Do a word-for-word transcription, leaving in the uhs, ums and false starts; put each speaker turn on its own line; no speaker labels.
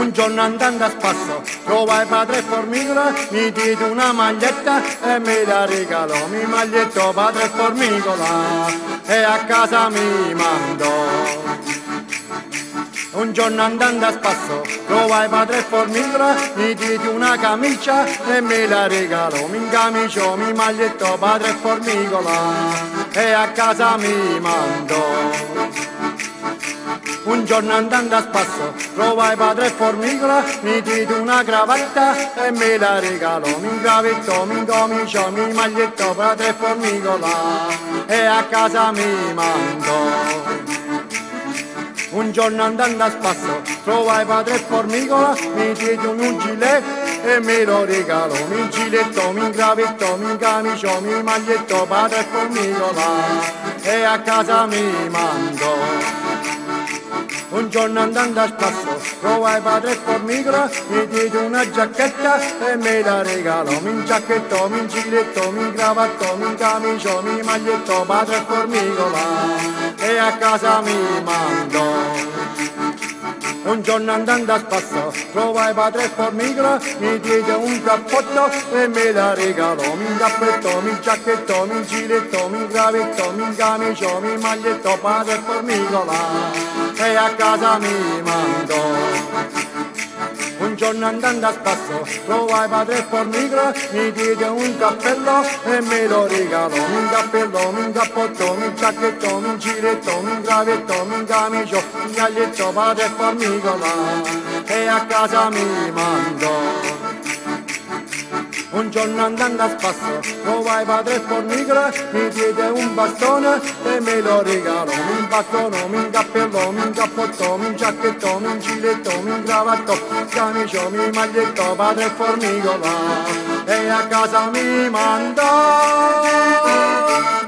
Un giorno andando a spasso trovai padre Formicola, mi diede una maglietta e me la regalò. Mi maglietto padre Formicola e a casa mi mandò. Un giorno andando a spasso trovai padre Formicola, mi diede una camicia e me la regalò. Mi incamiciò, mi maglietto padre Formicola e a casa mi mandò. Un giorno andando a spasso trovai padre Formicola, mi diede una cravatta e me la regalò. Mi ingravettò, mi incomiciò, mi maglietto padre Formicola e a casa mi mandò. Un giorno andando a spasso trovai padre Formicola, mi diede un gilet e me lo regalò. Mi gilettò, mi ingravettò, mi incamiciò, mi maglietto padre Formicola e a casa mi mandò. Un giorno andando a spasso trovai padre Formicola, mi diede una giacchetta e me la regalò. Mi ingiacchettò, mi gilettò, mi incravattò, mi incamiciò, mi maglietto padre Formicola e a casa mi mandò. Un giorno andando a spasso trovai padre Formicola, mi diede un cappotto e me la regalò. Mi incappettò, mi giacchettò, mi gilettò, mi incravettò, mi incamiciò, mi maglietto padre Formicola e a casa mi mandò. Un giorno andando a spasso trovai padre Formicola, mi diede un cappello e me lo regalò. Mi incappellò, mi incappottò, mi giacchettò, mi gilettò, mi incravettò, mi incamiciò, mi maglietto padre Formicola e a casa mi mandò. Un giorno andando a spasso trovai padre Formicola, mi diede un bastone e me lo regalò. Mi bastonò, mi incappellò, mi incappottò, mi giacchettò, mi gilettò, mi incravattò, mi camiciò, mi maglietto padre Formicola e a casa mi mandò.